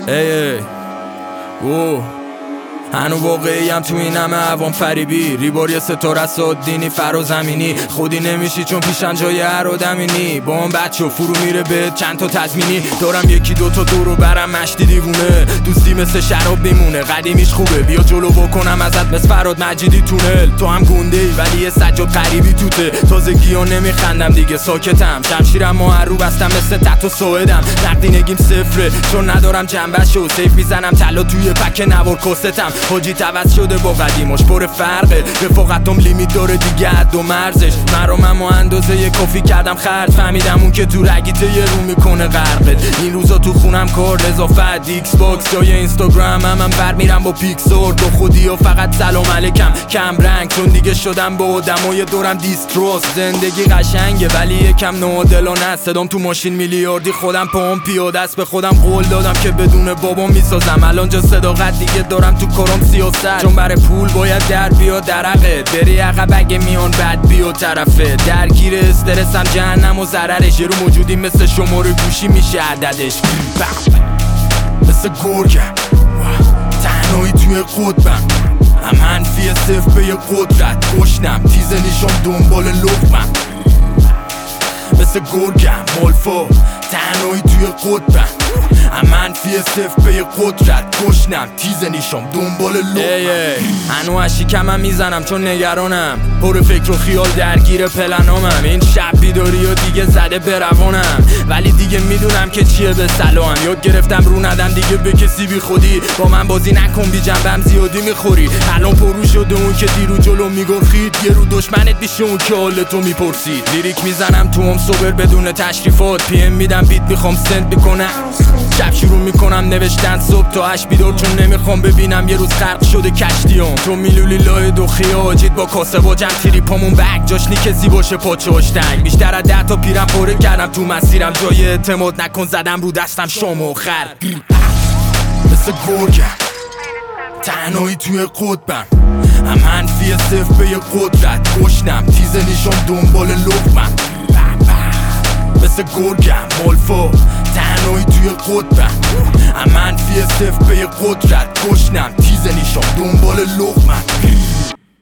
ای او هنو واقعیم تو این همه عوام فریبی ریباری ستاره سادینی فرازمینی خودی نمیشی چون پیشن جای هر آدمینی با اون بچه فرو میره به چند تا تضمینی دارم یکی دوتا دورو برم مشتی دیوونه دوستی مثل شراب میمونه قدیمیش خوبه بیا جلو بکنم ازت مثل فراد مجیدی تونل تو هم گنده ای ولی یه سجاد قریبی توته تازگی ها نمیخندم دیگه ساکتم شمشیرم رو بستم مثل تحت و ساعدم نقدینگیم صفره چون ندارم جنبشو سیف میزنم طلا توی پک نوار کستم حاجی توز شده با قدیماش پر فرقه رفاقتم لیمیت داره دیگه حد و مرزش مرامم و اندازه یه کافی کردم خرج فهمیدم اون که تو رگیته یه رو میکنه غرقت این روزا تو خونم کار نظافت ایکس باکس جای اینستاگرام هم بر میرم با پیکسور تو خودی و فقط سلام علیکم کم رنگ چون دیگه شدم با آدمای دورم دیستروس زندگی قشنگه ولی یکم نادلانه صدام تو ماشین میلیاردی خودم پام پیاده است به خودم قول دادم که بدون بابام میسازم الان جا صداقت دیگه دارم تو کارم سیاست چون برای پول باید در بیاد درقت بری عقب اگه میان بد بیا طرفه درگیر استرسم جهنم و ضررش یه رو موجودی مثل شماره گوشی میشه عددش مثل گرگم تنهایی توی قطبم منفی صفر به یه قدرت گشنم تیز نیشم دنبال لقمم مثل گرگم مالفا تنهایی توی قطبم منفی صفر به یه قدرت گشنم تیز نیشم دنبال لقمم هنو اشیکمم میزنم چون نگرانم پر فکر و خیال درگیر پلنامم این شب بیداری و دیگه زده به روانم ولی دیگه میدونم که چیه به سلام یاد گرفتم رو ندم دیگه به کسی بی خودی با من بازی نکن بی جنبم زیادی میخوری الان پرو شده اون که دیرو جلو میگرخید یه رو دشمنت میشه اون که حالتو میپرسید لیریک میزنم تو هم صبر بدون تشریفات پی ام میدم بیت میخوام سند میکنم شب شروع میکنم نوشتن صبح تا 8 بیدار چون نمیخوام ببینم یه روز غرق شده کشتیام تو میلولی لای دو خیاجید با کاسه با جمع تریپامون بک جاش نی کسی باشه پاچهاش تنگ بیشتر از 10 تا پیرم پاره کردم تو مسیرم جای اعتماد نکن زدم رو دستم شام و خر مثل گرگم تنهایی توی قطبم منفی صفر به یه قدرت گشنم تیز نیشم دنبال لقمم مثل گرگم مالفا تنهایی توی قطبم منفی صفر به یه قدرت گشنم تیز نیشم دنبال لقمم